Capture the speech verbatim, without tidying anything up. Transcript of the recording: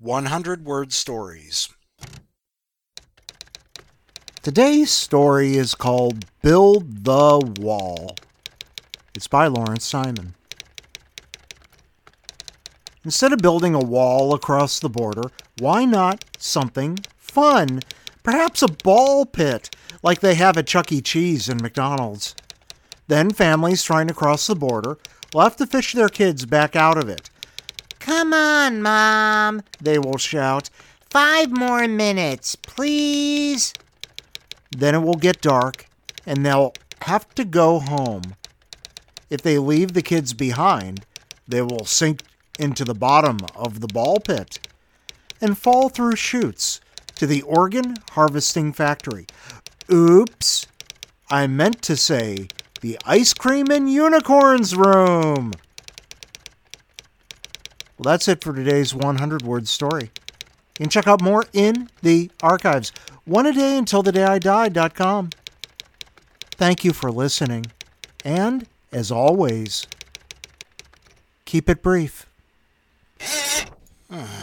one hundred word stories. Today's story is called Build the Wall. It's by Lawrence Simon. Instead of building a wall across the border, why not something fun? Perhaps a ball pit, like they have at Chuck E. Cheese and McDonald's. Then families trying to cross the border will have to fish their kids back out of it. "Come on, Mom," they will shout. "Five more minutes, please." Then it will get dark, and they'll have to go home. If they leave the kids behind, they will sink into the bottom of the ball pit and fall through chutes to the organ harvesting factory. Oops, I meant to say the ice cream and unicorns room. Well, that's it for today's one hundred word story. You can check out more in the archives. One a day until the day I die dot com. Thank you for listening. And, as always, keep it brief.